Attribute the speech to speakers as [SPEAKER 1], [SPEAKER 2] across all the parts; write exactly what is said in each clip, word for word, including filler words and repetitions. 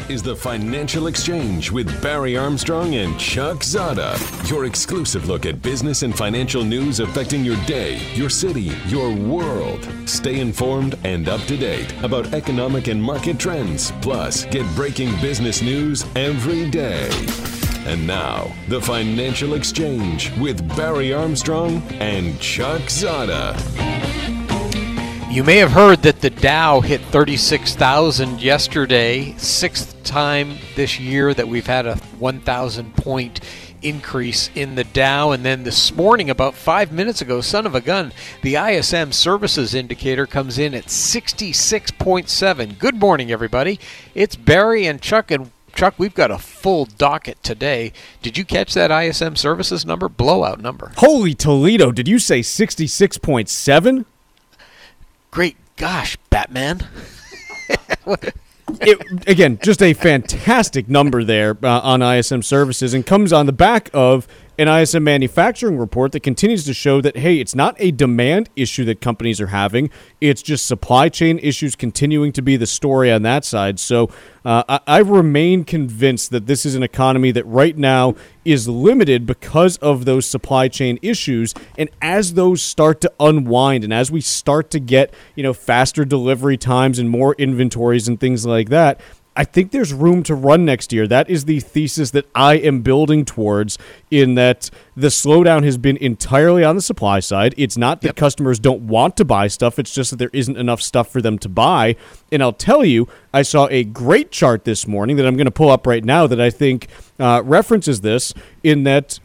[SPEAKER 1] is the Financial Exchange with Barry Armstrong and Chuck Zada. Your exclusive look at business and financial news affecting your day, your city, your world. Stay informed and up to date about economic and market trends. Plus, get breaking business news every day. And now, the Financial Exchange with Barry Armstrong and Chuck Zada.
[SPEAKER 2] You may have heard that the Dow hit thirty-six thousand yesterday, sixth time this year that we've had a one thousand point increase in the Dow. And then this morning, about five minutes ago, son of a gun, the I S M Services Indicator comes in at sixty-six point seven. Good morning, everybody. It's Barry and Chuck, and Chuck, we've got a full docket today. Did you catch that I S M Services number? Blowout number.
[SPEAKER 3] Holy Toledo, did you say sixty-six point seven?
[SPEAKER 2] Great gosh, Batman.
[SPEAKER 3] It, again, just a fantastic number there uh, on I S M Services, and comes on the back of an I S M manufacturing report that continues to show that, hey, it's not a demand issue that companies are having. It's just supply chain issues continuing to be the story on that side. So uh, I, I remain convinced that this is an economy that right now is limited because of those supply chain issues. And as those start to unwind, and as we start to get, you know, faster delivery times and more inventories and things like that, I think there's room to run next year. That is the thesis that I am building towards, in that the slowdown has been entirely on the supply side. It's not that yep. customers don't want to buy stuff. It's just that there isn't enough stuff for them to buy. And I'll tell you, I saw a great chart this morning that I'm going to pull up right now that I think uh, references this, in that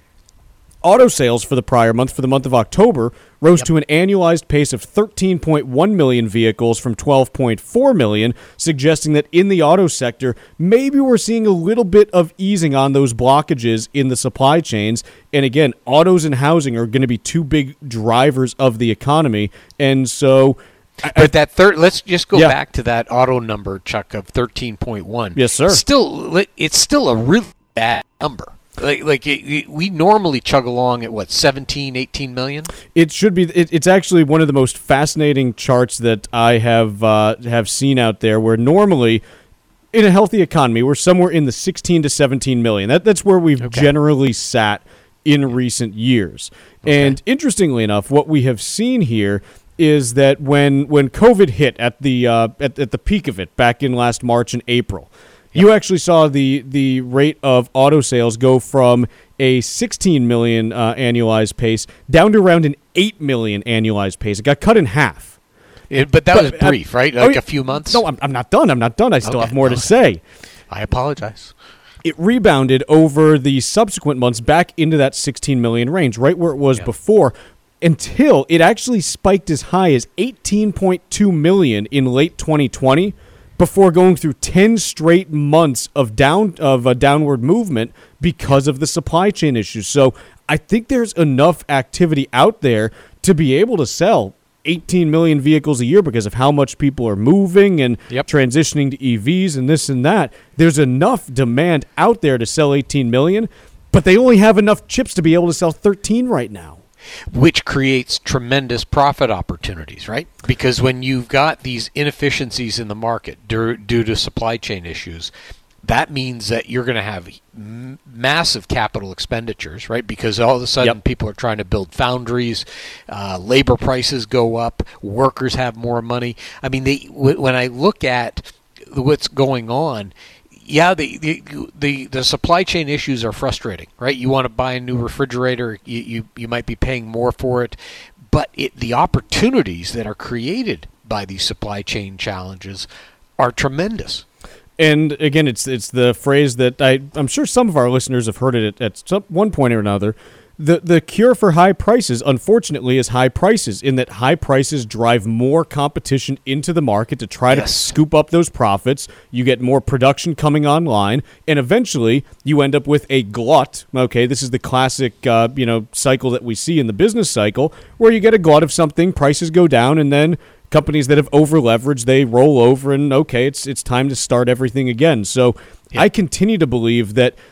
[SPEAKER 3] auto sales for the prior month, for the month of October, rose yep. to an annualized pace of thirteen point one million vehicles from twelve point four million, suggesting that in the auto sector, maybe we're seeing a little bit of easing on those blockages in the supply chains. And again, autos and housing are going to be two big drivers of the economy. And so...
[SPEAKER 2] But I, that third, let's just go yeah. back to that auto number, Chuck, of thirteen point one.
[SPEAKER 3] Yes, sir.
[SPEAKER 2] Still, it's still a really bad number. Like, like it, it, we normally chug along at, what, seventeen, eighteen million?
[SPEAKER 3] It should be. It, it's actually one of the most fascinating charts that I have uh, have seen out there, where normally in a healthy economy, we're somewhere in the sixteen to seventeen million. That, that's where we've okay. generally sat in recent years. Okay. And interestingly enough, what we have seen here is that when when COVID hit at the uh, at, at the peak of it back in last March and April, you actually saw the the rate of auto sales go from a sixteen million uh, annualized pace down to around an eight million annualized pace. It got cut in half.
[SPEAKER 2] It, but that but, was brief, uh, right? Like oh, a few months?
[SPEAKER 3] No, I'm, I'm not done. I'm not done. I still okay. have more okay. to say.
[SPEAKER 2] I apologize.
[SPEAKER 3] It rebounded over the subsequent months back into that sixteen million range, right where it was yeah. before, until it actually spiked as high as eighteen point two million in late twenty twenty. Before going through ten straight months of down of a downward movement because of the supply chain issues. So I think there's enough activity out there to be able to sell eighteen million vehicles a year because of how much people are moving and yep. transitioning to E Vs and this and that. There's enough demand out there to sell eighteen million, but they only have enough chips to be able to sell thirteen right now.
[SPEAKER 2] Which creates tremendous profit opportunities, right? Because when you've got these inefficiencies in the market due, due to supply chain issues, that means that you're going to have m- massive capital expenditures, right? Because all of a sudden yep. people are trying to build foundries, uh, labor prices go up, workers have more money. I mean, they, w- when I look at what's going on, yeah, the, the the the supply chain issues are frustrating, right? You want to buy a new refrigerator, you you, you might be paying more for it, but it, the opportunities that are created by these supply chain challenges are tremendous.
[SPEAKER 3] And again, it's it's the phrase that I, I'm sure some of our listeners have heard it at, at some, one point or another. The the cure for high prices, unfortunately, is high prices, in that high prices drive more competition into the market to try yes. to scoop up those profits. You get more production coming online, and eventually you end up with a glut. Okay, this is the classic uh, you know cycle that we see in the business cycle, where you get a glut of something, prices go down, and then companies that have over-leveraged, they roll over, and okay, it's it's time to start everything again. So yeah. I continue to believe that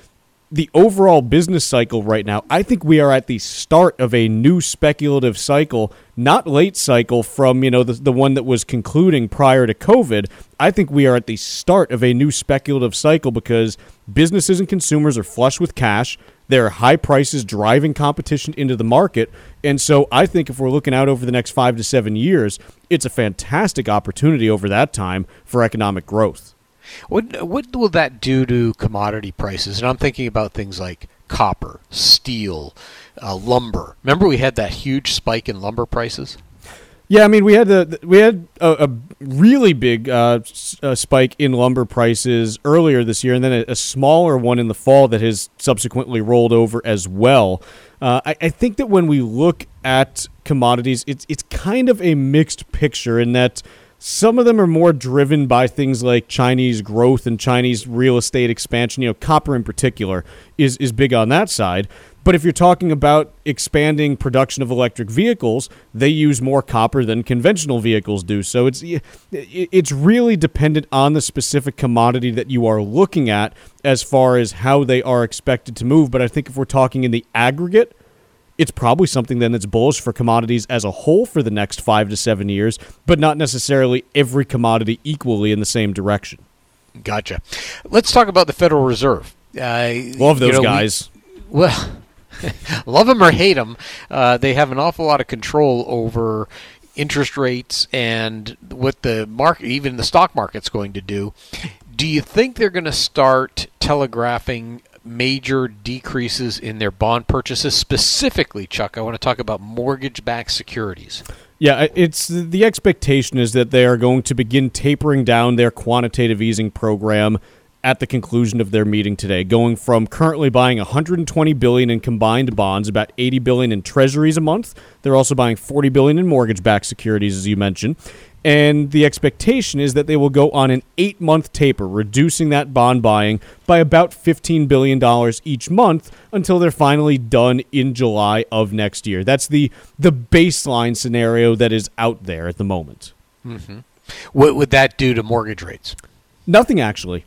[SPEAKER 3] the overall business cycle right now, I think we are at the start of a new speculative cycle, not late cycle from, you know, the, the one that was concluding prior to COVID. I think we are at the start of a new speculative cycle because businesses and consumers are flush with cash. There are high prices driving competition into the market. And so I think if we're looking out over the next five to seven years, it's a fantastic opportunity over that time for economic growth.
[SPEAKER 2] What what will that do to commodity prices? And I'm thinking about things like copper, steel, uh, lumber. Remember we had that huge spike in lumber prices?
[SPEAKER 3] Yeah, I mean we had the we had a, a really big uh, uh, spike in lumber prices earlier this year, and then a, a smaller one in the fall that has subsequently rolled over as well. Uh, I, I think that when we look at commodities, it's it's kind of a mixed picture in that some of them are more driven by things like Chinese growth and Chinese real estate expansion. You know, copper in particular is, is big on that side. But if you're talking about expanding production of electric vehicles, they use more copper than conventional vehicles do. So it's it's really dependent on the specific commodity that you are looking at as far as how they are expected to move. But I think if we're talking in the aggregate, it's probably something then that's bullish for commodities as a whole for the next five to seven years, but not necessarily every commodity equally in the same direction.
[SPEAKER 2] Gotcha. Let's talk about the Federal Reserve. Uh,
[SPEAKER 3] Love those
[SPEAKER 2] you know,
[SPEAKER 3] guys.
[SPEAKER 2] We, well, love them or hate them, uh, they have an awful lot of control over interest rates and what the market, even the stock market's going to do. Do you think they're going to start telegraphing major decreases in their bond purchases? Specifically, Chuck, I want to talk about mortgage-backed securities.
[SPEAKER 3] Yeah, it's the expectation is that they are going to begin tapering down their quantitative easing program at the conclusion of their meeting today, going from currently buying one hundred twenty billion dollars in combined bonds, about eighty billion dollars in treasuries a month. They're also buying forty billion dollars in mortgage-backed securities, as you mentioned. And the expectation is that they will go on an eight-month taper, reducing that bond buying by about fifteen billion dollars each month until they're finally done in July of next year. That's the the baseline scenario that is out there at the moment.
[SPEAKER 2] Mm-hmm. What would that do to mortgage rates?
[SPEAKER 3] Nothing, actually.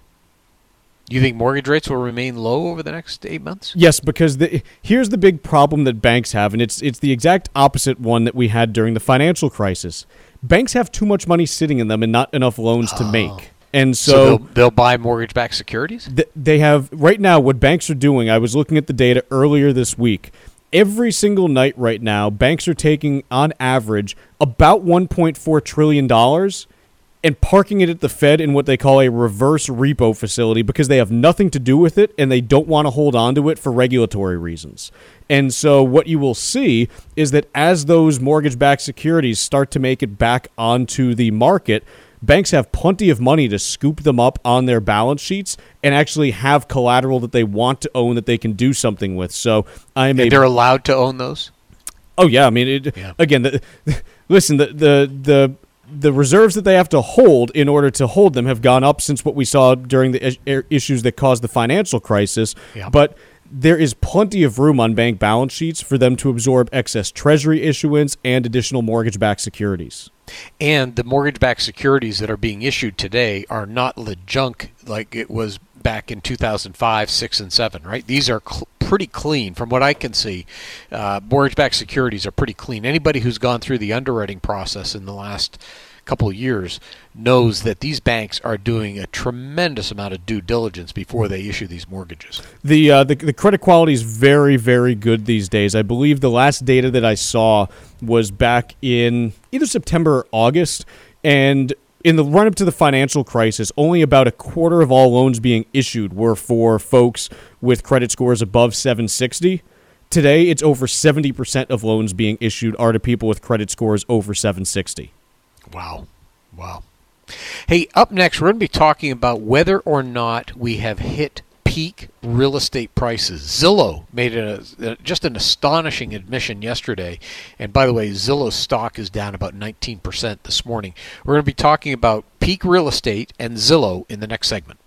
[SPEAKER 2] You think mortgage rates will remain low over the next eight months?
[SPEAKER 3] Yes, because the, here's the big problem that banks have, and it's it's the exact opposite one that we had during the financial crisis. Banks have too much money sitting in them and not enough loans oh. to make. And so,
[SPEAKER 2] so they'll, they'll buy mortgage-backed securities?
[SPEAKER 3] Th- they have, right now, what banks are doing, I was looking at the data earlier this week. Every single night right now, banks are taking, on average, about one point four trillion dollars and parking it at the Fed in what they call a reverse repo facility because they have nothing to do with it and they don't want to hold on to it for regulatory reasons. And so what you will see is that as those mortgage-backed securities start to make it back onto the market, banks have plenty of money to scoop them up on their balance sheets and actually have collateral that they want to own that they can do something with. So I'm
[SPEAKER 2] and
[SPEAKER 3] a,
[SPEAKER 2] they're allowed to own those?
[SPEAKER 3] Oh, yeah. I mean, it,
[SPEAKER 2] yeah.
[SPEAKER 3] again, the, listen, the the the the reserves that they have to hold in order to hold them have gone up since what we saw during the is- issues that caused the financial crisis.
[SPEAKER 2] Yeah.
[SPEAKER 3] But there is plenty of room on bank balance sheets for them to absorb excess treasury issuance and additional mortgage-backed securities.
[SPEAKER 2] And the mortgage-backed securities that are being issued today are not le junk like it was back in two thousand five, six, and seven, right? These are cl- pretty clean. From what I can see, uh, mortgage-backed securities are pretty clean. Anybody who's gone through the underwriting process in the last couple of years knows that these banks are doing a tremendous amount of due diligence before they issue these mortgages.
[SPEAKER 3] The, uh, the the credit quality is very, very good these days. I believe the last data that I saw was back in either September or August, and in the run-up to the financial crisis, only about a quarter of all loans being issued were for folks with credit scores above seven sixty. Today, it's over seventy percent of loans being issued are to people with credit scores over seven sixty.
[SPEAKER 2] Wow. Wow. Hey, up next, we're going to be talking about whether or not we have hit peak real estate prices. Zillow made a, just an astonishing admission yesterday. And by the way, Zillow's stock is down about nineteen percent this morning. We're going to be talking about peak real estate and Zillow in the next segment.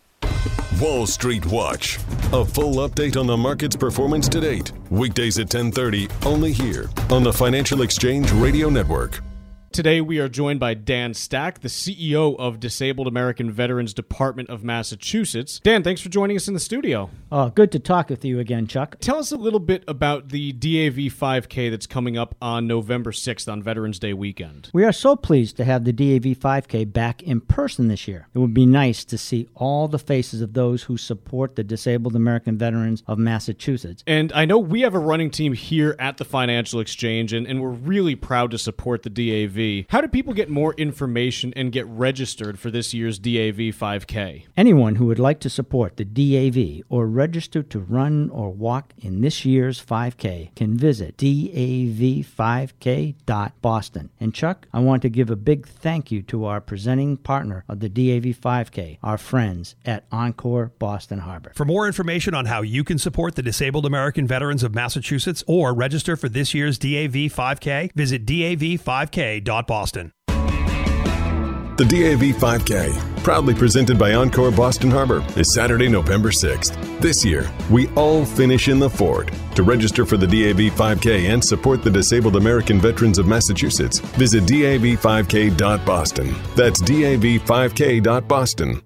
[SPEAKER 1] Wall Street Watch. A full update on the market's performance to date. Weekdays at ten thirty, only here on the Financial Exchange Radio Network.
[SPEAKER 3] Today we are joined by Dan Stack, the C E O of Disabled American Veterans Department of Massachusetts. Dan, thanks for joining us in the studio.
[SPEAKER 4] Oh, good to talk with you again, Chuck.
[SPEAKER 3] Tell us a little bit about the D A V five K that's coming up on November sixth on Veterans Day weekend.
[SPEAKER 4] We are so pleased to have the D A V five K back in person this year. It would be nice to see all the faces of those who support the Disabled American Veterans of Massachusetts.
[SPEAKER 3] And I know we have a running team here at the Financial Exchange, and, and we're really proud to support the D A V. How do people get more information and get registered for this year's D A V five K?
[SPEAKER 4] Anyone who would like to support the D A V or register to run or walk in this year's five K can visit D A V five K dot Boston. And Chuck, I want to give a big thank you to our presenting partner of the D A V five K, our friends at Encore Boston Harbor.
[SPEAKER 5] For more information on how you can support the Disabled American Veterans of Massachusetts or register for this year's D A V five K, visit D A V five K dot Boston.
[SPEAKER 1] The D A V five K, proudly presented by Encore Boston Harbor, is Saturday, November sixth. This year, we all finish in the fort. To register for the D A V five K and support the Disabled American Veterans of Massachusetts, visit D A V five K dot Boston. That's D A V five K dot Boston.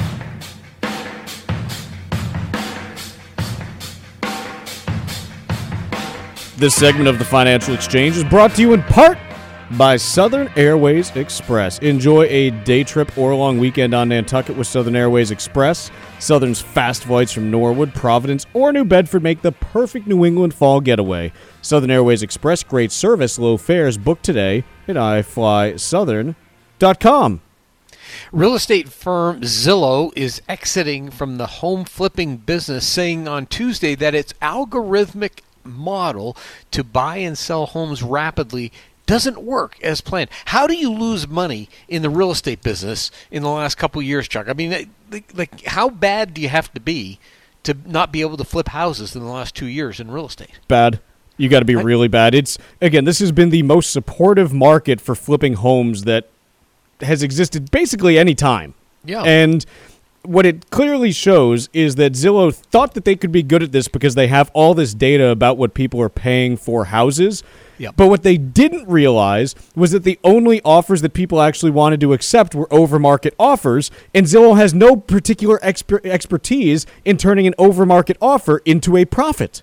[SPEAKER 3] This segment of the Financial Exchange is brought to you in part by Southern Airways Express. Enjoy a day trip or a long weekend on Nantucket with Southern Airways Express. Southern's fast flights from Norwood, Providence, or New Bedford make the perfect New England fall getaway. Southern Airways Express, great service, low fares. Book today at i fly southern dot com.
[SPEAKER 2] Real estate firm Zillow is exiting from the home flipping business, saying on Tuesday that its algorithmic model to buy and sell homes rapidly doesn't work as planned. How do you lose money in the real estate business in the last couple of years, Chuck? I mean, like, like how bad do you have to be to not be able to flip houses in the last two years in real estate?
[SPEAKER 3] Bad. You got to be really bad. It's again, this has been the most supportive market for flipping homes that has existed basically any time.
[SPEAKER 2] Yeah.
[SPEAKER 3] And what it clearly shows is that Zillow thought that they could be good at this because they have all this data about what people are paying for houses.
[SPEAKER 2] Yep.
[SPEAKER 3] But what they didn't realize was that the only offers that people actually wanted to accept were over-market offers, and Zillow has no particular exper- expertise in turning an over-market offer into a profit.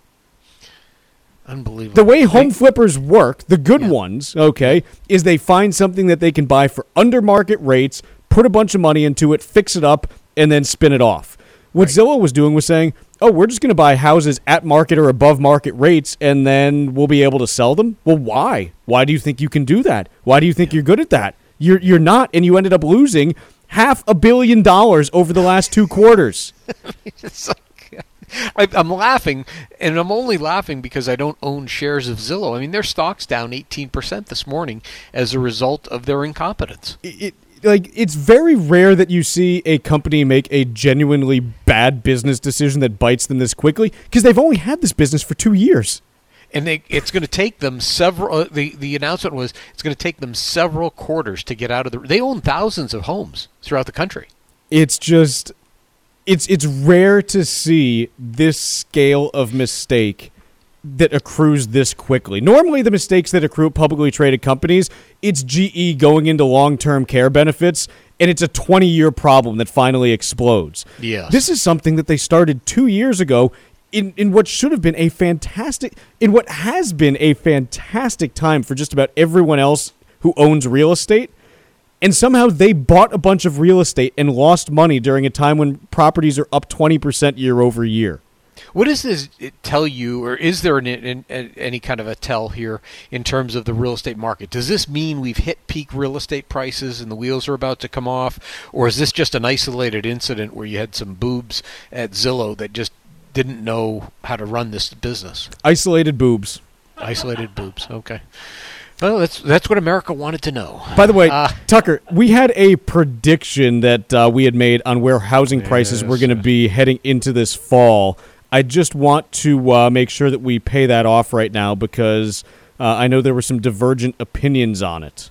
[SPEAKER 2] Unbelievable.
[SPEAKER 3] The way home flippers work, the good
[SPEAKER 2] Yeah.
[SPEAKER 3] ones, okay, is they find something that they can buy for under-market rates, put a bunch of money into it, fix it up, and then spin it off. What right. Zillow was doing was saying, oh, we're just going to buy houses at market or above market rates, and then we'll be able to sell them? Well, why? Why do you think you can do that? Why do you think yeah. you're good at that? You're you're not, and you ended up losing half a billion dollars over the last two quarters.
[SPEAKER 2] It's like, I, I'm laughing, and I'm only laughing because I don't own shares of Zillow. I mean, their stock's down eighteen percent this morning as a result of their incompetence.
[SPEAKER 3] It, it Like, it's very rare that you see a company make a genuinely bad business decision that bites them this quickly, because they've only had this business for two years.
[SPEAKER 2] And they, it's going to take them several, uh, the, the announcement was it's going to take them several quarters to get out of the, they own thousands of homes throughout the country.
[SPEAKER 3] It's just, it's it's rare to see this scale of mistake that accrues this quickly. Normally, the mistakes that accrue at publicly traded companies, it's G E going into long-term care benefits, and it's a twenty-year problem that finally explodes.
[SPEAKER 2] Yes.
[SPEAKER 3] This is something that they started two years ago in, in what should have been a fantastic, in what has been a fantastic time for just about everyone else who owns real estate. And somehow they bought a bunch of real estate and lost money during a time when properties are up twenty percent year over year.
[SPEAKER 2] What does this tell you, or is there an, an, an, any kind of a tell here in terms of the real estate market? Does this mean we've hit peak real estate prices and the wheels are about to come off, or is this just an isolated incident where you had some boobs at Zillow that just didn't know how to run this business?
[SPEAKER 3] Isolated boobs.
[SPEAKER 2] Isolated boobs, okay. Well, that's that's what America wanted to know.
[SPEAKER 3] By the way,
[SPEAKER 2] uh,
[SPEAKER 3] Tucker, we had a prediction that uh, we had made on where housing prices
[SPEAKER 2] yes.
[SPEAKER 3] were going to be heading into this fall. I just want to uh, make sure that we pay that off right now because uh, I know there were some divergent opinions on it.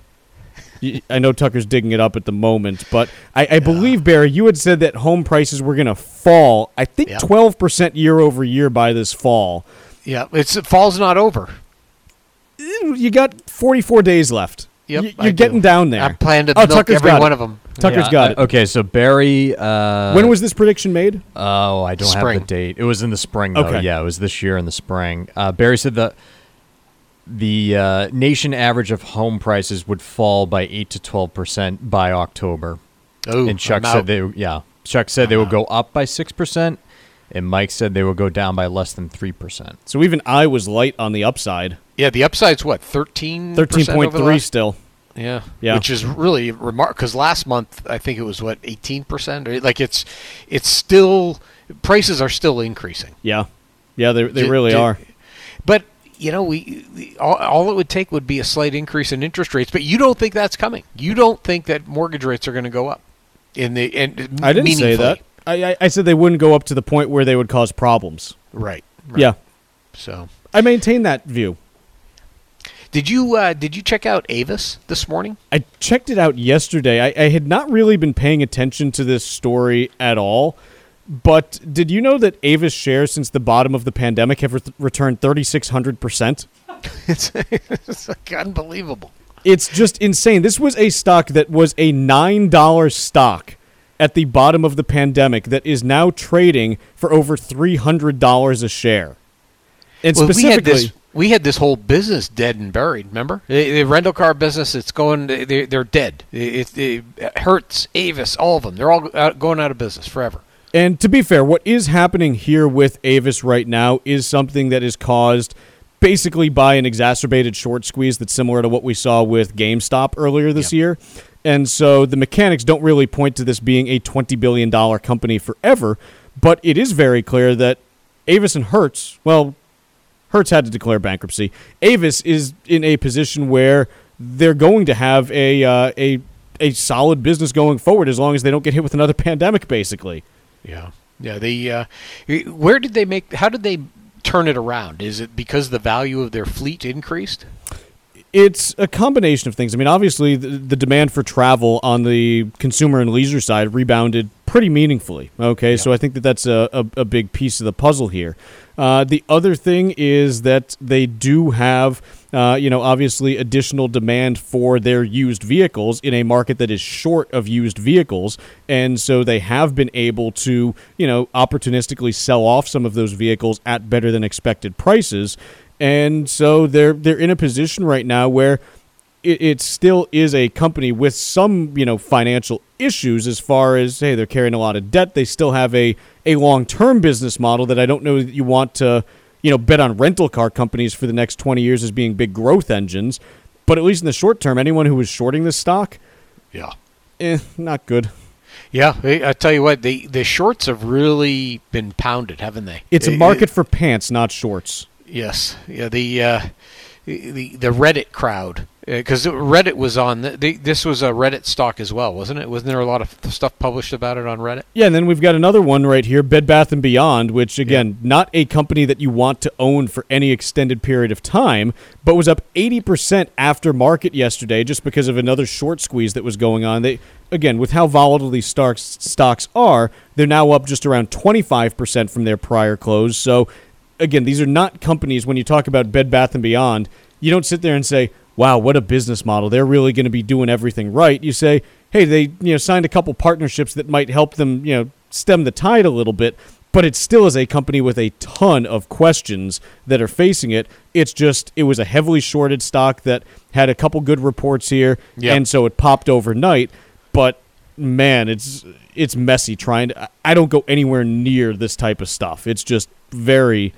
[SPEAKER 3] I know Tucker's digging it up at the moment, but I, I yeah. believe, Barry, you had said that home prices were going to fall, I think yeah. twelve percent year over year by this fall.
[SPEAKER 2] Yeah, it's fall's not over.
[SPEAKER 3] You got forty-four days left.
[SPEAKER 2] Yep,
[SPEAKER 3] Y-
[SPEAKER 2] I
[SPEAKER 3] you're
[SPEAKER 2] do.
[SPEAKER 3] getting down there.
[SPEAKER 2] I plan to
[SPEAKER 3] Oh,
[SPEAKER 2] milk
[SPEAKER 3] Tucker's
[SPEAKER 2] every
[SPEAKER 3] got
[SPEAKER 2] one
[SPEAKER 3] it.
[SPEAKER 2] of them.
[SPEAKER 3] Tucker's
[SPEAKER 6] Yeah,
[SPEAKER 3] got
[SPEAKER 6] uh,
[SPEAKER 3] it.
[SPEAKER 6] Okay, so Barry. Uh,
[SPEAKER 3] When was this prediction made?
[SPEAKER 6] Oh, I don't
[SPEAKER 2] Spring.
[SPEAKER 6] have the date. It was in the spring, though.
[SPEAKER 3] Okay.
[SPEAKER 6] Yeah, it was this year in the spring. Uh, Barry said that the uh, nation average of home prices would fall by eight to twelve percent by October.
[SPEAKER 2] Oh,
[SPEAKER 6] and Chuck
[SPEAKER 2] I'm
[SPEAKER 6] said
[SPEAKER 2] out.
[SPEAKER 6] they yeah. Chuck said they would go up by six percent, and Mike said they would go down by less than three percent.
[SPEAKER 3] So even I was light on the upside.
[SPEAKER 2] Yeah, the upside's what, thirteen?
[SPEAKER 3] thirteen point three still.
[SPEAKER 2] Yeah,
[SPEAKER 3] Yeah.
[SPEAKER 2] which is really remarkable because last month I think it was what eighteen percent. Like it's, it's still prices are still increasing.
[SPEAKER 3] Yeah. Yeah, they they
[SPEAKER 2] J-
[SPEAKER 3] really
[SPEAKER 2] j-
[SPEAKER 3] are.
[SPEAKER 2] But you know, we the- all, all it would take would be a slight increase in interest rates. But you don't think that's coming. You don't think that mortgage rates are going to go up in the and
[SPEAKER 3] I didn't say
[SPEAKER 2] meaningfully.
[SPEAKER 3] that. I, I I said they wouldn't go up to the point where they would cause problems.
[SPEAKER 2] Right, right.
[SPEAKER 3] Yeah.
[SPEAKER 2] So
[SPEAKER 3] I maintain that view.
[SPEAKER 2] did you uh, did you check out Avis this morning?
[SPEAKER 3] I checked it out yesterday. I, I had not really been paying attention to this story at all. But did you know that Avis shares since the bottom of the pandemic have re- returned thirty-six hundred percent?
[SPEAKER 2] It's, it's like unbelievable.
[SPEAKER 3] It's just insane. This was a stock that was a nine dollar stock at the bottom of the pandemic that is now trading for over three hundred dollars a share. And
[SPEAKER 2] Well, we had
[SPEAKER 3] specifically,
[SPEAKER 2] this we had this whole business dead and buried. Remember the, the rental car business? It's going. They're, they're dead. It, it, it Hertz, Avis, all of them. They're all out, going out of business forever.
[SPEAKER 3] and to be fair, what is happening here with Avis right now is something that is caused basically by an exacerbated short squeeze that's similar to what we saw with GameStop earlier this
[SPEAKER 2] Yeah.
[SPEAKER 3] year. And so the mechanics don't really point to this being a twenty billion dollars company forever, but it is very clear that Avis and Hertz, well, Hertz had to declare bankruptcy. Avis is in a position where they're going to have a uh, a a solid business going forward as long as they don't get hit with another pandemic, basically.
[SPEAKER 2] Yeah, yeah. They uh, where did they make? How did they turn it around? Is it because the value of their fleet increased?
[SPEAKER 3] It's a combination of things. I mean, obviously, the, the demand for travel on the consumer and leisure side rebounded pretty meaningfully. Okay, yeah. So I think that that's a, a, a big piece of the puzzle here. Uh, the other thing is that they do have, uh, you know, obviously additional demand for their used vehicles in a market that is short of used vehicles. And so they have been able to, you know, opportunistically sell off some of those vehicles at better than expected prices. And so they're they're in a position right now where it, it still is a company with some, you know, financial issues as far as, hey, they're carrying a lot of debt. They still have a, a long-term business model that I don't know that you want to, you know, bet on rental car companies for the next twenty years as being big growth engines. But at least in the short term, anyone who was shorting this stock,
[SPEAKER 2] yeah,
[SPEAKER 3] eh, not good.
[SPEAKER 2] Yeah, I tell you what, the the shorts have really been pounded, haven't they?
[SPEAKER 3] It's a
[SPEAKER 2] It-
[SPEAKER 3] market
[SPEAKER 2] it-
[SPEAKER 3] for pants, not shorts.
[SPEAKER 2] Yes, yeah. The uh, the the Reddit crowd, because Reddit was on. The, the, this was a Reddit stock as well, wasn't it? Wasn't there a lot of stuff published about it on Reddit?
[SPEAKER 3] Yeah, and then we've got another one right here, Bed Bath and Beyond, which, again, not a company that you want to own for any extended period of time, but was up eighty percent after market yesterday just because of another short squeeze that was going on. They, again, with how volatile these stocks, stocks are, they're now up just around twenty-five percent from their prior close. So, again, these are not companies, when you talk about Bed Bath and Beyond, you don't sit there and say, wow, what a business model. They're really going to be doing everything right. You say, hey, they you know signed a couple partnerships that might help them you know stem the tide a little bit, but it still is a company with a ton of questions that are facing it. It's just, it was a heavily shorted stock that had a couple good reports here,
[SPEAKER 2] Yep.
[SPEAKER 3] and so it popped overnight. But, man, it's it's messy trying to, I don't go anywhere near this type of stuff. It's just very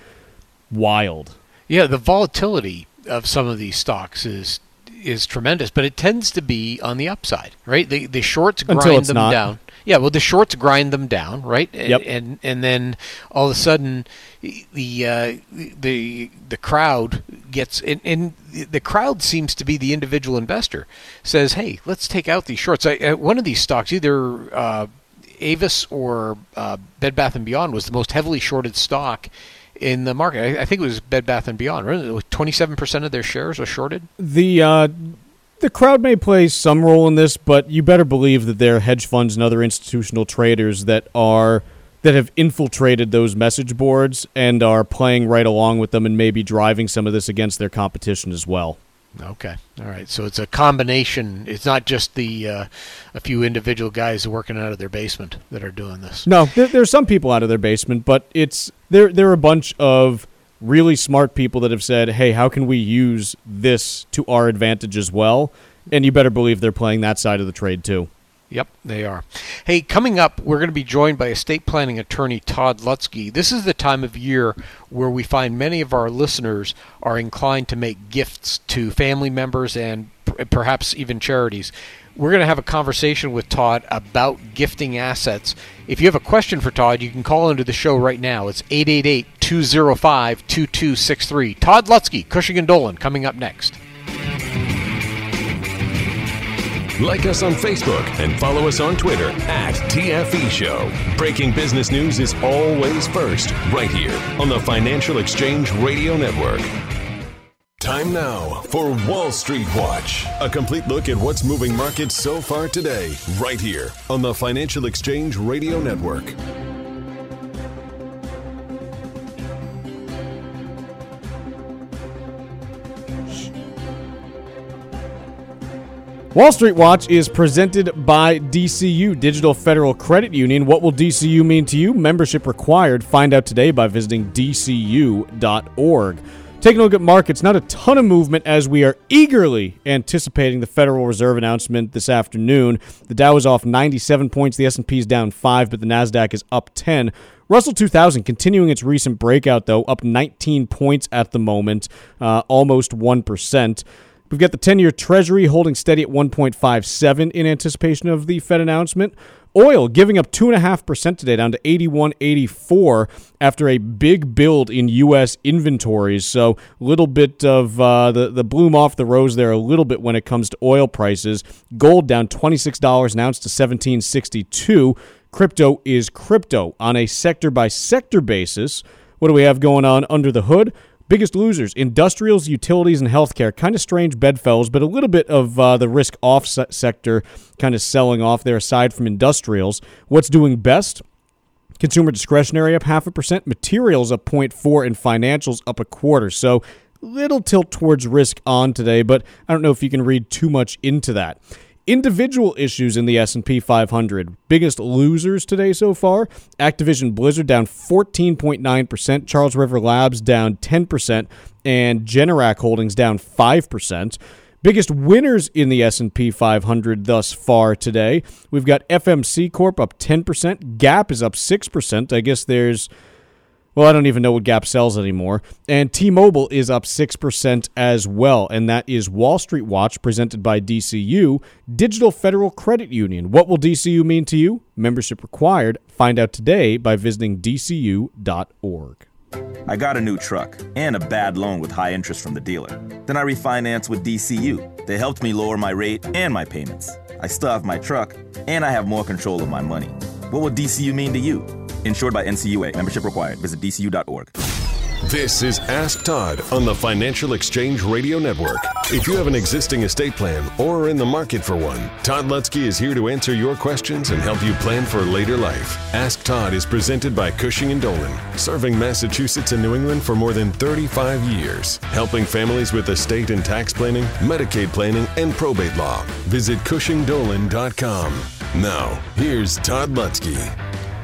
[SPEAKER 3] wild.
[SPEAKER 2] Yeah, the volatility of some of these stocks is is tremendous, but it tends to be on the upside, right? The the shorts
[SPEAKER 3] Until
[SPEAKER 2] grind
[SPEAKER 3] it's
[SPEAKER 2] them
[SPEAKER 3] not.
[SPEAKER 2] down. Yeah, well, the shorts grind them down, right? And
[SPEAKER 3] Yep.
[SPEAKER 2] and, and then all of a sudden, the uh, the the crowd gets and, and the crowd seems to be the individual investor. Says, hey, let's take out these shorts. I, uh, one of these stocks, either uh, Avis or uh, Bed Bath and Beyond, was the most heavily shorted stock in the market. I, I think it was Bed Bath and Beyond. Right? twenty-seven percent of their shares are shorted.
[SPEAKER 3] The uh, the crowd may play some role in this, but you better believe that there are hedge funds and other institutional traders that are that have infiltrated those message boards and are playing right along with them and maybe driving some of this against their competition as well.
[SPEAKER 2] Okay. All right. So it's a combination. It's not just the uh, a few individual guys working out of their basement that are doing this.
[SPEAKER 3] No, there, there's some people out of their basement, but it's there. There are a bunch of really smart people that have said, "Hey, how can we use this to our advantage as well?" And you better believe they're playing that side of the trade too.
[SPEAKER 2] Yep, they are. Hey, coming up, we're going to be joined by estate planning attorney Todd Lutzke. This is the time of year where we find many of our listeners are inclined to make gifts to family members and p- perhaps even charities. We're going to have a conversation with Todd about gifting assets. If you have a question for Todd, you can call into the show right now. It's eight eight eight, two oh five, two two six three. Todd Lutzke, Cushing and Dolan, coming up next.
[SPEAKER 1] Like us on Facebook and follow us on Twitter at T F E Show. Breaking business news is always first, right here on the Financial Exchange Radio Network. Time now for Wall Street Watch, a complete look at what's moving markets so far today, right here on the Financial Exchange Radio Network.
[SPEAKER 3] Wall Street Watch is presented by D C U, Digital Federal Credit Union. What will D C U mean to you? Membership required. Find out today by visiting D C U dot org. Taking a look at markets, not a ton of movement as we are eagerly anticipating the Federal Reserve announcement this afternoon. The Dow is off ninety-seven points, the S and P is down five, but the NASDAQ is up ten. Russell two thousand continuing its recent breakout, though, up nineteen points at the moment, uh, almost one percent. We've got the ten-year Treasury holding steady at one point five seven in anticipation of the Fed announcement. Oil giving up two point five percent today, down to eighty-one eighty-four after a big build in U S inventories. So a little bit of uh, the, the bloom off the rose there a little bit when it comes to oil prices. Gold down twenty-six dollars an ounce to seventeen sixty-two. Crypto is crypto. On a sector-by-sector basis, what do we have going on under the hood? Biggest losers, industrials, utilities, and healthcare. Kind of strange bedfellows, but a little bit of uh, the risk-off se- sector kind of selling off there aside from industrials. What's doing best? Consumer discretionary up half a percent, materials up zero point four, and financials up a quarter. So little tilt towards risk on today, but I don't know if you can read too much into that. Individual issues in the S and P five hundred. Biggest losers today so far. Activision Blizzard down fourteen point nine percent. Charles River Labs down ten percent. And Generac Holdings down five percent. Biggest winners in the S and P five hundred thus far today. We've got F M C Corp up ten percent. Gap is up six percent. I guess there's... Well, I don't even know what Gap sells anymore. And T-Mobile is up six percent as well. And that is Wall Street Watch presented by D C U, Digital Federal Credit Union. What will D C U mean to you? Membership required. Find out today by visiting D C U dot org.
[SPEAKER 7] I got a new truck and a bad loan with high interest from the dealer. Then I refinanced with D C U. They helped me lower my rate and my payments. I still have my truck, and I have more control of my money. What will D C U mean to you? Insured by N C U A. Membership required. Visit D C U dot org.
[SPEAKER 1] This is Ask Todd on the Financial Exchange Radio Network. If you have an existing estate plan or are in the market for one, Todd Lutzke is here to answer your questions and help you plan for later life. Ask Todd is presented by Cushing and Dolan, serving Massachusetts and New England for more than thirty-five years, helping families with estate and tax planning, Medicaid planning, and probate law. Visit Cushing Dolan dot com. Now, here's Todd Lutzke.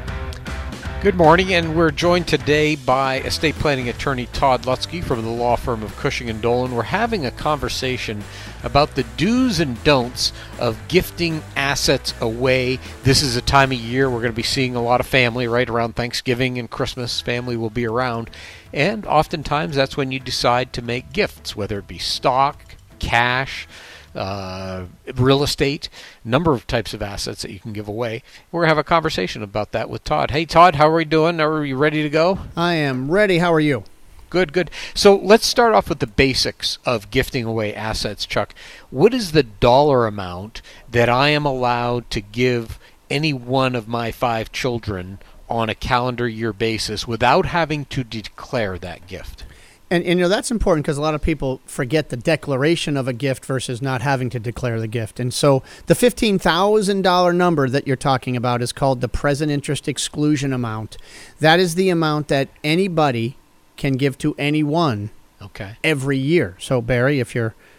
[SPEAKER 2] Good morning, and we're joined today by estate planning attorney Todd Lutzke from the law firm of Cushing and Dolan. We're having a conversation about the do's and don'ts of gifting assets away. This is a time of year we're going to be seeing a lot of family right around Thanksgiving and Christmas. Family will be around, and oftentimes that's when you decide to make gifts, whether it be stock, cash, Uh, real estate, number of types of assets that you can give away. We're going to have a conversation about that with Todd. Hey, Todd, how are we doing? Are you ready to go?
[SPEAKER 8] I am ready. How are you?
[SPEAKER 2] Good, good. So let's start off with the basics of gifting away assets, Chuck. What is the dollar amount that I am allowed to give any one of my five children on a calendar year basis without having to declare that gift?
[SPEAKER 8] And, and you know, that's important because a lot of people forget the declaration of a gift versus not having to declare the gift. And so the fifteen thousand dollars number that you're talking about is called the present interest exclusion amount. That is the amount that anybody can give to anyone
[SPEAKER 2] okay.
[SPEAKER 8] every year. So, Barry, if you're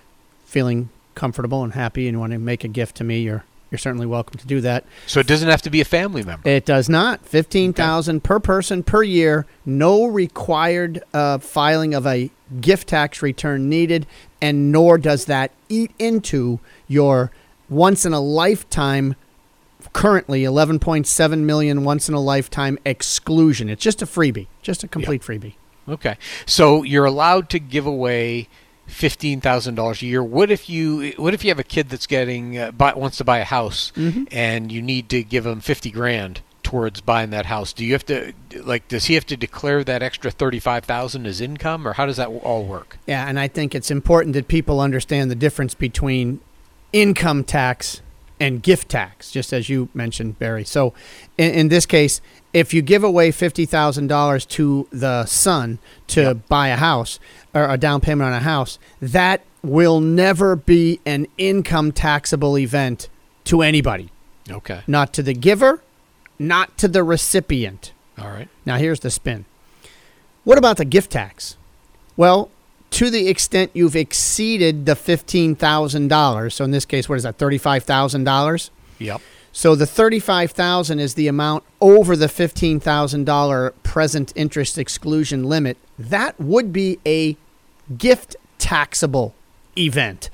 [SPEAKER 8] feeling comfortable and happy and want to make a gift to me, you're you're certainly welcome to do that.
[SPEAKER 2] So it doesn't have to be a family member.
[SPEAKER 8] It does not. fifteen thousand dollars per person per year. No required uh, filing of a gift tax return needed, and nor does that eat into your once in a lifetime, currently eleven point seven million once in a lifetime exclusion. It's just a freebie, just a complete
[SPEAKER 2] Yep.
[SPEAKER 8] freebie.
[SPEAKER 2] Okay. So you're allowed to give away fifteen thousand dollars a year. What if you what if you have a kid that's getting uh, buy, wants to buy a house
[SPEAKER 8] Mhm.
[SPEAKER 2] and you need to give him fifty grand towards buying that house? Do you have to like does he have to declare that extra thirty-five thousand as income, or how does that all work?
[SPEAKER 8] Yeah, and I think it's important that people understand the difference between income tax and gift tax, just as you mentioned, Barry. So in, in this case, if you give away fifty thousand dollars to the son to
[SPEAKER 2] Yep.
[SPEAKER 8] buy a house or a down payment on a house, that will never be an income taxable event to anybody.
[SPEAKER 2] Okay.
[SPEAKER 8] Not to the giver, not to the recipient.
[SPEAKER 2] All right.
[SPEAKER 8] Now, here's the spin. What about the gift tax? Well, to the extent you've exceeded the fifteen thousand dollars, so in this case, what is that, thirty-five thousand dollars?
[SPEAKER 2] Yep.
[SPEAKER 8] So the thirty-five thousand dollars is the amount over the fifteen thousand dollars present interest exclusion limit. That would be a gift taxable event.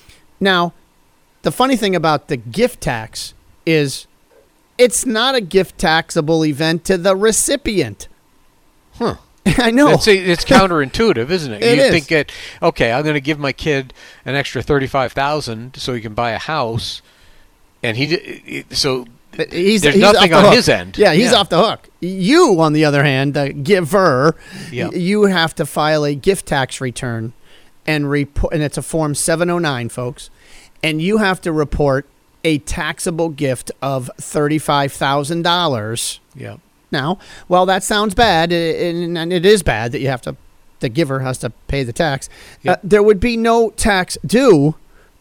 [SPEAKER 8] Now, the funny thing about the gift tax is it's not a gift taxable event to the recipient.
[SPEAKER 2] Huh.
[SPEAKER 8] I know.
[SPEAKER 2] It's, it's counterintuitive, isn't it?
[SPEAKER 8] It
[SPEAKER 2] you
[SPEAKER 8] is.
[SPEAKER 2] think it, okay, I'm going to give my kid an extra thirty-five thousand dollars so he can buy a house, and he d- so
[SPEAKER 8] But he's,
[SPEAKER 2] there's
[SPEAKER 8] he's
[SPEAKER 2] nothing
[SPEAKER 8] off the
[SPEAKER 2] on
[SPEAKER 8] hook.
[SPEAKER 2] his end.
[SPEAKER 8] Yeah, he's
[SPEAKER 2] Yeah.
[SPEAKER 8] off the hook. You, on the other hand, the giver,
[SPEAKER 2] Yeah.
[SPEAKER 8] y- you have to file a gift tax return and report, and it's a Form seven oh nine, folks, and you have to report a taxable gift of thirty-five thousand dollars.
[SPEAKER 2] Yeah.
[SPEAKER 8] Now, well, that sounds bad, and and it is bad that you have to, the giver has to pay the tax.
[SPEAKER 2] Yep.
[SPEAKER 8] Uh, there would be no tax due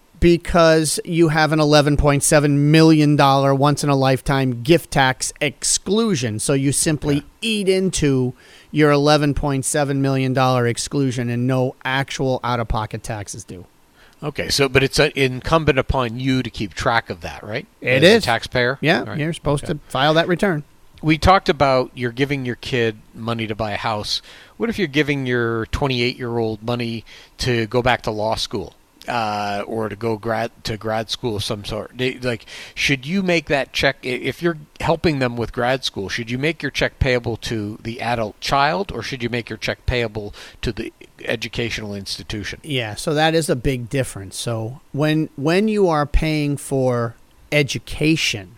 [SPEAKER 8] because you have an eleven point seven million dollars once-in-a-lifetime gift tax exclusion. So you simply
[SPEAKER 2] Yeah.
[SPEAKER 8] eat into your eleven point seven million dollars exclusion and no actual out-of-pocket taxes due.
[SPEAKER 2] Okay, so but it's uh, incumbent upon you to keep track of that, right?
[SPEAKER 8] It
[SPEAKER 2] As
[SPEAKER 8] is.
[SPEAKER 2] a taxpayer.
[SPEAKER 8] Yeah,
[SPEAKER 2] All right.
[SPEAKER 8] you're supposed
[SPEAKER 2] Okay.
[SPEAKER 8] to file that return.
[SPEAKER 2] We talked about you're giving your kid money to buy a house. What if you're giving your twenty-eight-year-old money to go back to law school, uh, or to go grad to grad school of some sort? They- Like, should you make that check i- if you're helping them with grad school? Should you make your check payable to the adult child, or should you make your check payable to the educational institution?
[SPEAKER 8] Yeah, so that is a big difference. So when when you are paying for education,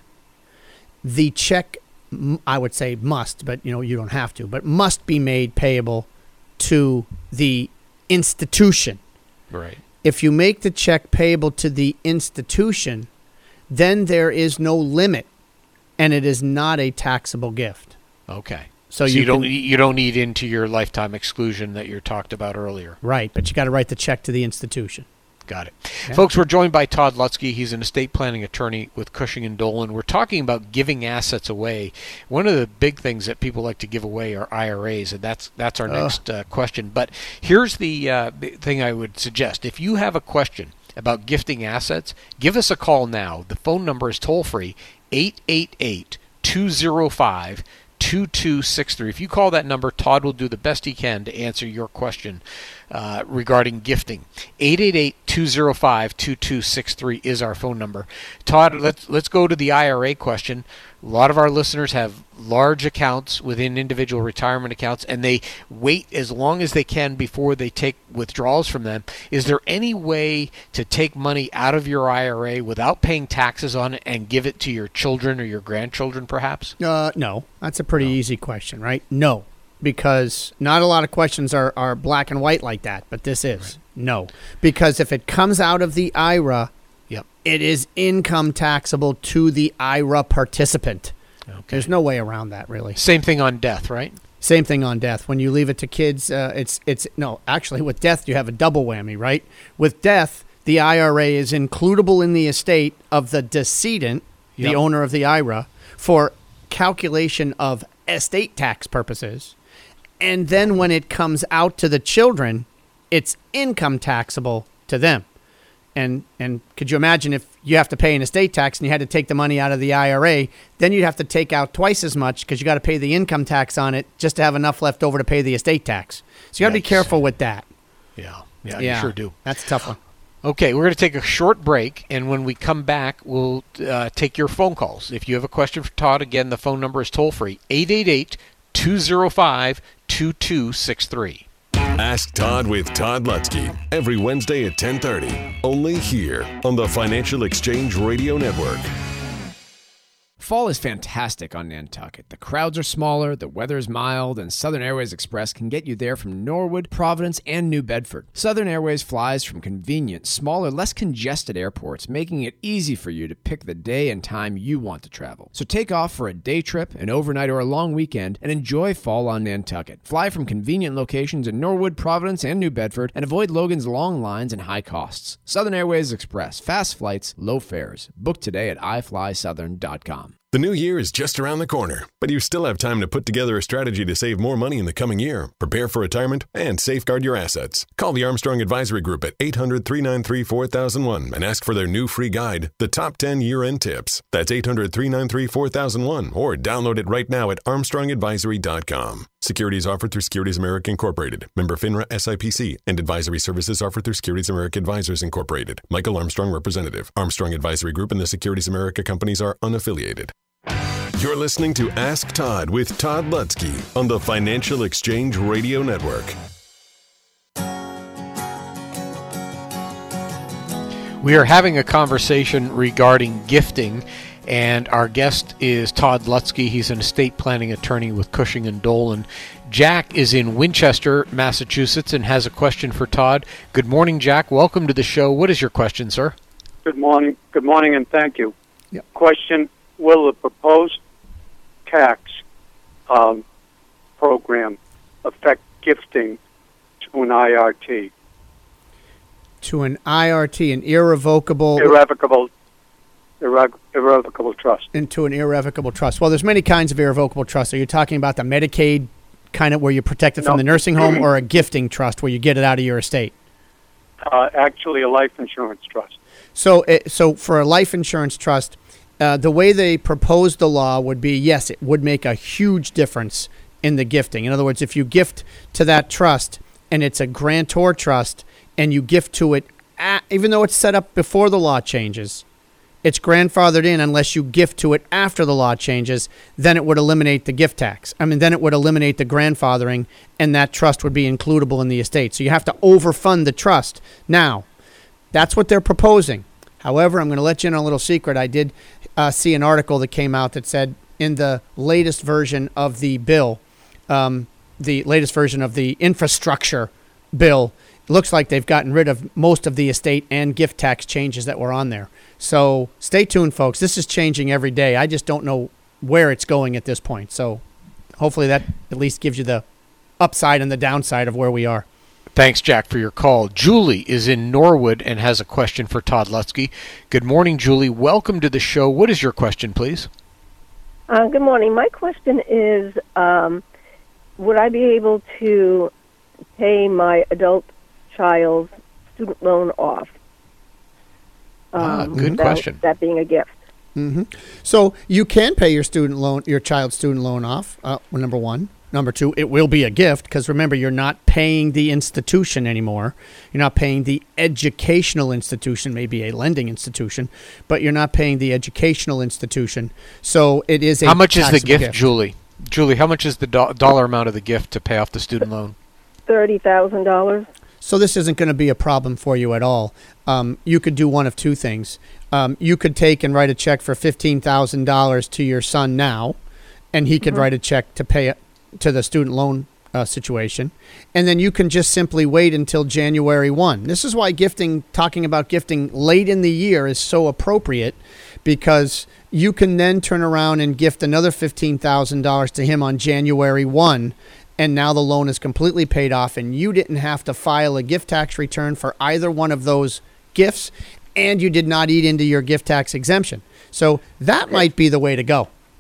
[SPEAKER 8] the check, m- I would say must, but you know you don't have to, but must be made payable to the institution.
[SPEAKER 2] Right.
[SPEAKER 8] If you make the check payable to the institution, then there is no limit, and it is not a taxable gift.
[SPEAKER 2] Okay.
[SPEAKER 8] So,
[SPEAKER 2] So
[SPEAKER 8] you,
[SPEAKER 2] you don't
[SPEAKER 8] can-
[SPEAKER 2] you don't need into your lifetime exclusion that you talked about earlier.
[SPEAKER 8] right, but you got to write the check to the institution.
[SPEAKER 2] Got it.
[SPEAKER 8] Yeah.
[SPEAKER 2] Folks, we're joined by Todd Lutzke. He's an estate planning attorney with Cushing and Dolan. We're talking about giving assets away. One of the big things that people like to give away are I R As, and that's that's our
[SPEAKER 8] Ugh.
[SPEAKER 2] next uh, question. But here's the uh, the thing I would suggest. If you have a question about gifting assets, give us a call now. The phone number is toll-free, eight eight eight, two oh five, two two six three. If you call that number, Todd will do the best he can to answer your question uh, regarding gifting. eight eight eight, two oh five, two two six three is our phone number. Todd, let's let's go to the I R A question. A lot of our listeners have large accounts within individual retirement accounts, and they wait as long as they can before they take withdrawals from them. Is there any way to take money out of your I R A without paying taxes on it and give it to your children or your grandchildren, perhaps?
[SPEAKER 8] Uh, no, that's a pretty easy question, right? No, because not a lot of questions are, are black and white like that, but this is no. Because if it comes out of the I R A,
[SPEAKER 2] Yep.
[SPEAKER 8] it is income taxable to the I R A participant.
[SPEAKER 2] Okay.
[SPEAKER 8] There's no way around that, really.
[SPEAKER 2] Same thing on death, right?
[SPEAKER 8] Same thing on death. When you leave it to kids, uh, it's it's no. Actually, with death, you have a double whammy, right? With death, the I R A is includable in the estate of the decedent, the
[SPEAKER 2] Yep.
[SPEAKER 8] owner of the I R A, for calculation of estate tax purposes. And then when it comes out to the children, it's income taxable to them. And and could you imagine if you have to pay an estate tax and you had to take the money out of the I R A, then you'd have to take out twice as much because you got to pay the income tax on it just to have enough left over to pay the estate tax. So you got to be careful with that.
[SPEAKER 2] Yeah, yeah,
[SPEAKER 8] Yeah,
[SPEAKER 2] you sure do.
[SPEAKER 8] That's a tough one.
[SPEAKER 2] Okay, we're going to take a short break, and when we come back, we'll uh, take your phone calls. If you have a question for Todd, again, the phone number is toll-free, eight eight eight, two oh five, two two six three.
[SPEAKER 1] Ask Todd with Todd Lutzke every Wednesday at ten thirty, only here on the Financial Exchange Radio Network.
[SPEAKER 9] Fall is fantastic on Nantucket. The crowds are smaller, the weather is mild, and Southern Airways Express can get you there from Norwood, Providence, and New Bedford. Southern Airways flies from convenient, smaller, less congested airports, making it easy for you to pick the day and time you want to travel. So take off for a day trip, an overnight, or a long weekend, and enjoy fall on Nantucket. Fly from convenient locations in Norwood, Providence, and New Bedford, and avoid Logan's long lines and high costs. Southern Airways Express. Fast flights, low fares. Book today at i fly southern dot com.
[SPEAKER 1] The new year is just around the corner, but you still have time to put together a strategy to save more money in the coming year, prepare for retirement, and safeguard your assets. Call the Armstrong Advisory Group at eight hundred, three nine three, four thousand one and ask for their new free guide, The Top ten Year-End Tips. That's eight hundred, three nine three, four thousand one, or download it right now at armstrong advisory dot com. Securities offered through Securities America Incorporated, member FINRA S I P C, and advisory services offered through Securities America Advisors Incorporated. Michael Armstrong, representative. Armstrong Advisory Group and the Securities America companies are unaffiliated. You're listening to Ask Todd with Todd Lutzke on the Financial Exchange Radio Network.
[SPEAKER 2] We are having a conversation regarding gifting, and our guest is Todd Lutzke. He's an estate planning attorney with Cushing and Dolan. Jack is in Winchester, Massachusetts, and has a question for Todd. Good morning, Jack. Welcome to the show. What is your question, sir?
[SPEAKER 10] Good morning. Good morning, and thank you.
[SPEAKER 8] Yep.
[SPEAKER 10] Question: will the proposed tax um, program affect gifting to an I R T?
[SPEAKER 8] To an I R T, an irrevocable...
[SPEAKER 10] Irrevocable, irre- irrevocable trust.
[SPEAKER 8] Into an irrevocable trust. Well, there's many kinds of irrevocable trusts. Are you talking about the Medicaid kind of where you protect it from
[SPEAKER 10] No.
[SPEAKER 8] the nursing home, or a gifting trust where you get it out of your estate?
[SPEAKER 10] Uh, actually, a life insurance trust.
[SPEAKER 8] So, it, so for a life insurance trust, uh, the way they proposed the law would be, yes, it would make a huge difference in the gifting. In other words, if you gift to that trust and it's a grantor trust and you gift to it, at, even though it's set up before the law changes, it's grandfathered in unless you gift to it after the law changes, then it would eliminate the gift tax. I mean, then it would eliminate the grandfathering, and that trust would be includable in the estate. So you have to overfund the trust. Now, that's what they're proposing. However, I'm going to let you in on a little secret. I did uh, see an article that came out that said in the latest version of the bill, um, the latest version of the infrastructure bill, it looks like they've gotten rid of most of the estate and gift tax changes that were on there. So stay tuned, folks. This is changing every day. I just don't know where it's going at this point. So hopefully that at least gives you the upside and the downside of where we are.
[SPEAKER 2] Thanks, Jack, for your call. Julie is in Norwood and has a question for Todd Lutzke. Good morning, Julie. Welcome to the show. What is your question, please?
[SPEAKER 11] Uh, good morning. My question is, um, would I be able to pay my adult child's student loan off? Um,
[SPEAKER 2] ah, good
[SPEAKER 11] without
[SPEAKER 2] question.
[SPEAKER 11] That being a gift.
[SPEAKER 8] Mm-hmm. So you can pay your student loan, your child's student loan off. Uh, number one. Number two, it will be a gift because remember, you're not paying the institution anymore. You're not paying the educational institution, maybe a lending institution, but you're not paying the educational institution. So it is a
[SPEAKER 2] How much is the
[SPEAKER 8] taxable
[SPEAKER 2] gift, Julie? Julie, how much is the do- dollar amount of the gift to pay off the student loan?
[SPEAKER 11] thirty thousand dollars.
[SPEAKER 8] So this isn't going to be a problem for you at all. Um, you could do one of two things. Um, you could take and write a check for fifteen thousand dollars to your son now, and he could
[SPEAKER 11] Mhm.
[SPEAKER 8] write a check to pay it to the student loan uh, situation. And then you can just simply wait until January first. This is why gifting, talking about gifting late in the year is so appropriate, because you can then turn around and gift another fifteen thousand dollars to him on January first. And now the loan is completely paid off, and you didn't have to file a gift tax return for either one of those gifts, and you did not eat into your gift tax exemption. So that might be the way to go.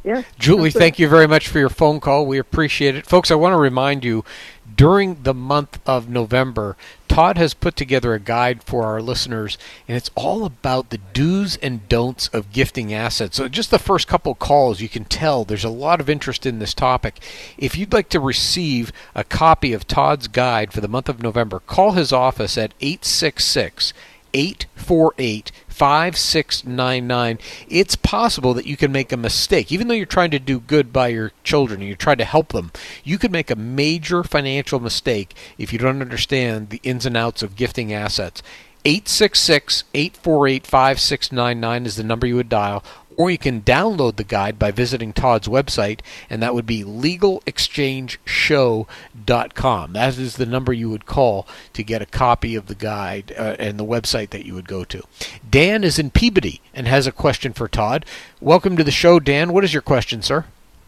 [SPEAKER 11] Yeah.
[SPEAKER 2] Julie,
[SPEAKER 11] That's it.
[SPEAKER 2] thank you very much for your phone call. We appreciate it. Folks, I want to remind you, during the month of November, Todd has put together a guide for our listeners, and it's all about the do's and don'ts of gifting assets. So just the first couple calls, you can tell there's a lot of interest in this topic. If you'd like to receive a copy of Todd's guide for the month of November, call his office at eight six six, eight four eight, five six nine nine. It's possible that you can make a mistake. Even though you're trying to do good by your children and you're trying to help them, you could make a major financial mistake if you don't understand the ins and outs of gifting assets. eight six six, eight four eight, five six nine nine is the number you would dial, or you can download the guide by visiting Todd's website, and that would be legal exchange show dot com. That is the number you would call to get a copy of the guide uh, and the website that you would go to. Dan is in Peabody and has a question for Todd. Welcome to the show, Dan. What is your question, sir?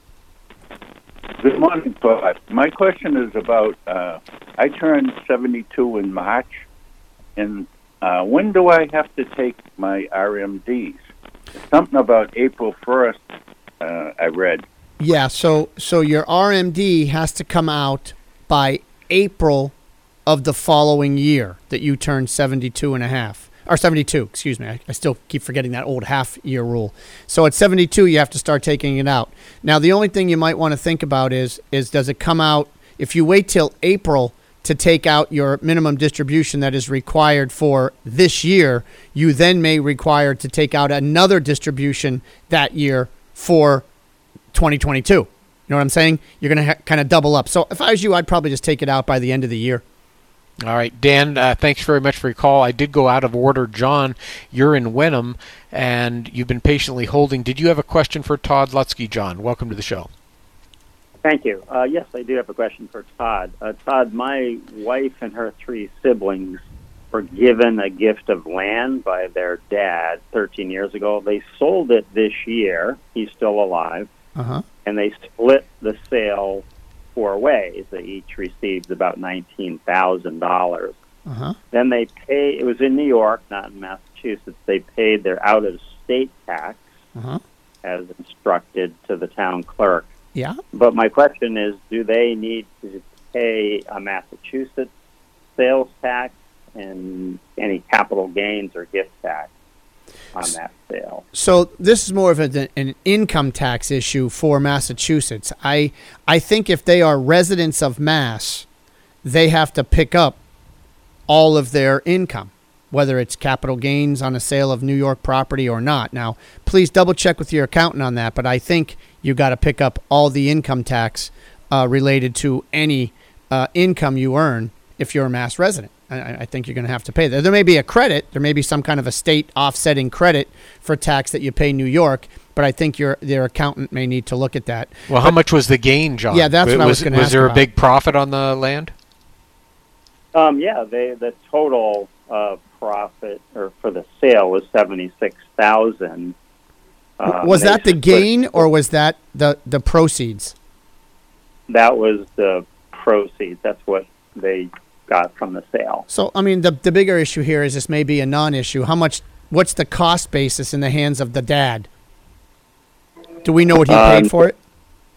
[SPEAKER 12] Good morning, Todd. My question is about, uh, I turned seventy-two in March, and uh, when do I have to take my R M Ds? Something about April first, uh, I read.
[SPEAKER 8] Yeah, so so your R M D has to come out by April of the following year that you turn seventy-two and a half. Or seventy-two, excuse me. I, I still keep forgetting that old half-year rule. So at seventy-two, you have to start taking it out. Now, the only thing you might want to think about is, is does it come out, if you wait till April to take out your minimum distribution that is required for this year, you then may require to take out another distribution that year for twenty twenty-two. You know what I'm saying? You're going to ha- kind of double up. So if I was you, I'd probably just take it out by the end of the year.
[SPEAKER 2] All right, Dan, uh, thanks very much for your call. I did go out of order. John, you're in Wenham, and you've been patiently holding. Did you have a question for Todd Lutzke, John? Welcome to the show.
[SPEAKER 13] Thank you. Uh, yes, I do have a question for Todd. Uh, Todd, my wife and her three siblings were given a gift of land by their dad thirteen years ago. They sold it this year. He's still alive.
[SPEAKER 8] Uh-huh.
[SPEAKER 13] And they split the sale four ways. They each received about nineteen thousand dollars.
[SPEAKER 8] Uh-huh.
[SPEAKER 13] Then they pay, it was in New York, not in Massachusetts. They paid their out-of-state tax
[SPEAKER 8] Uh-huh.
[SPEAKER 13] as instructed to the town clerk.
[SPEAKER 8] Yeah.
[SPEAKER 13] But my question is, do they need to pay a Massachusetts sales tax and any capital gains or gift tax on that sale?
[SPEAKER 8] So this is more of a, an income tax issue for Massachusetts. I I think if they are residents of Mass, they have to pick up all of their income, whether it's capital gains on a sale of New York property or not. Now, please double check with your accountant on that, but I think you got to pick up all the income tax uh, related to any uh, income you earn if you're a Mass resident. I, I think you're going to have to pay that. There may be a credit. There may be some kind of a state offsetting credit for tax that you pay New York, but I think your their accountant may need to look at that.
[SPEAKER 2] Well,
[SPEAKER 8] but,
[SPEAKER 2] how much was the gain, John?
[SPEAKER 8] Yeah, that's what
[SPEAKER 2] was,
[SPEAKER 8] I was going to ask
[SPEAKER 2] Was there
[SPEAKER 8] about.
[SPEAKER 2] a big profit on the land?
[SPEAKER 13] Um, yeah, they the total uh, profit or for the sale was seventy-six thousand. Um,
[SPEAKER 8] was that the
[SPEAKER 13] split-
[SPEAKER 8] gain or was that the, the proceeds?
[SPEAKER 13] That was the proceeds. That's what they got from the sale.
[SPEAKER 8] So, I mean, the the bigger issue here is this may be a non-issue. How much? What's the cost basis in the hands of the dad? Do we know what he paid
[SPEAKER 13] Um,
[SPEAKER 8] for it?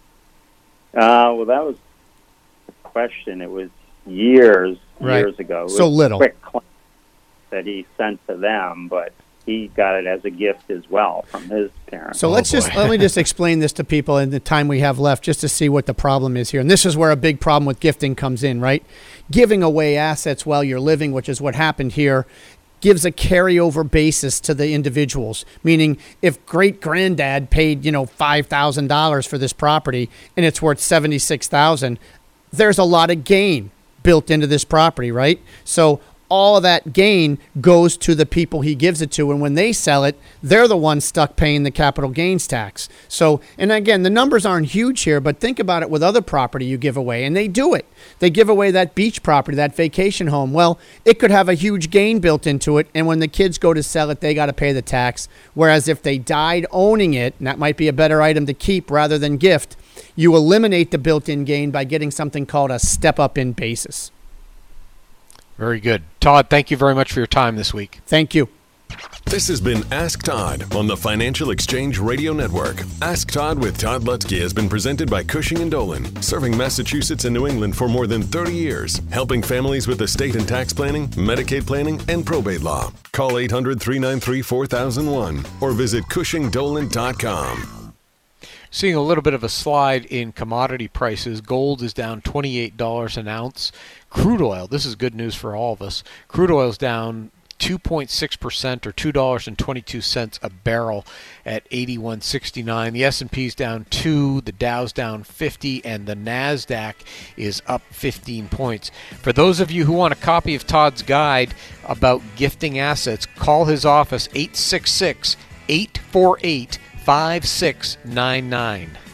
[SPEAKER 13] Uh, well, that was the question. It was years,
[SPEAKER 8] Right.
[SPEAKER 13] years ago. It was
[SPEAKER 8] So little.
[SPEAKER 13] quick claim that he sent to them, but he got it as a gift as well from his parents.
[SPEAKER 8] So let's just let me just explain this to people in the time we have left, just to see what the problem is here. And this is where a big problem with gifting comes in, right? Giving away assets while you're living, which is what happened here, gives a carryover basis to the individuals. Meaning, if great granddad paid, you know, five thousand dollars for this property and it's worth seventy six thousand, there's a lot of gain built into this property, right? So all of that gain goes to the people he gives it to, and when they sell it, they're the ones stuck paying the capital gains tax. So, and again, the numbers aren't huge here, but think about it with other property you give away, and they do it. They give away that beach property, that vacation home. Well, it could have a huge gain built into it, and when the kids go to sell it, they got to pay the tax. Whereas if they died owning it, and that might be a better item to keep rather than gift, you eliminate the built-in gain by getting something called a step-up in basis.
[SPEAKER 2] Very good. Todd, thank you very much for your time this week.
[SPEAKER 8] Thank you.
[SPEAKER 1] This has been Ask Todd on the Financial Exchange Radio Network. Ask Todd with Todd Lutzke has been presented by Cushing and Dolan, serving Massachusetts and New England for more than thirty years, helping families with estate and tax planning, Medicaid planning, and probate law. Call eight hundred, three nine three, four thousand one or visit cushing dolan dot com.
[SPEAKER 2] Seeing a little bit of a slide in commodity prices. Gold is down twenty-eight dollars an ounce. Crude oil, this is good news for all of us. Crude oil is down two point six percent or two dollars and twenty-two cents a barrel at eighty-one sixty-nine. The S and P's down two, the Dow's down fifty, and the NASDAQ is up fifteen points. For those of you who want a copy of Todd's guide about gifting assets, call his office eight six six, eight four eight, five six nine nine.